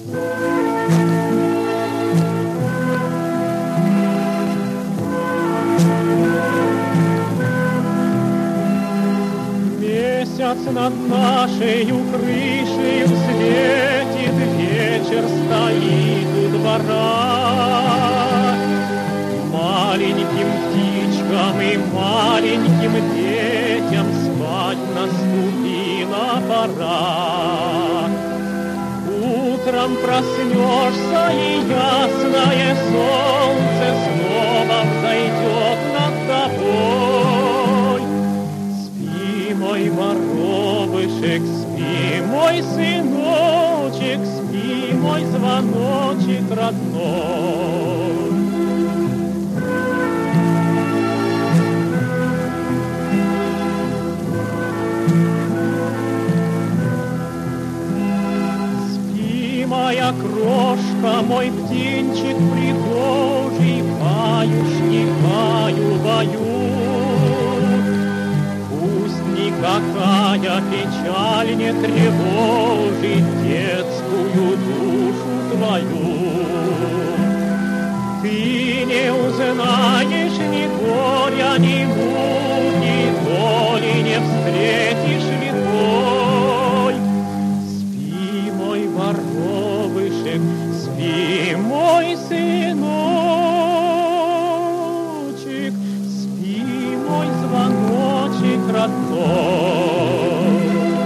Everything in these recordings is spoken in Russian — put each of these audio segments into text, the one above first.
Месяц над нашею крышею светит, вечер стоит у двора. Маленьким птичкам и маленьким детям спать наступила пора. Утром проснешься, и ясное солнце снова взойдет над тобой. Спи, мой воробышек, спи, мой сыночек, спи, мой звоночек родной. Моя крошка, мой птенчик пригожий, баюшки, баю-баю. Пусть никакая печаль не тревожит детскую душу твою. Ты не узнаешь ни горя, ни муки, доли не встретишь векой. Спи, мой сыночек, спи, мой звоночек родной.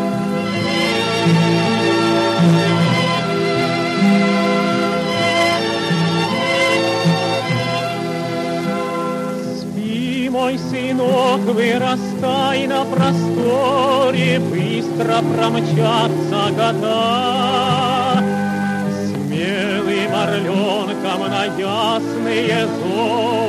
Спи, мой сынок, вырастай на просторе, быстро промчатся года. Смелым орленком на ясные зоры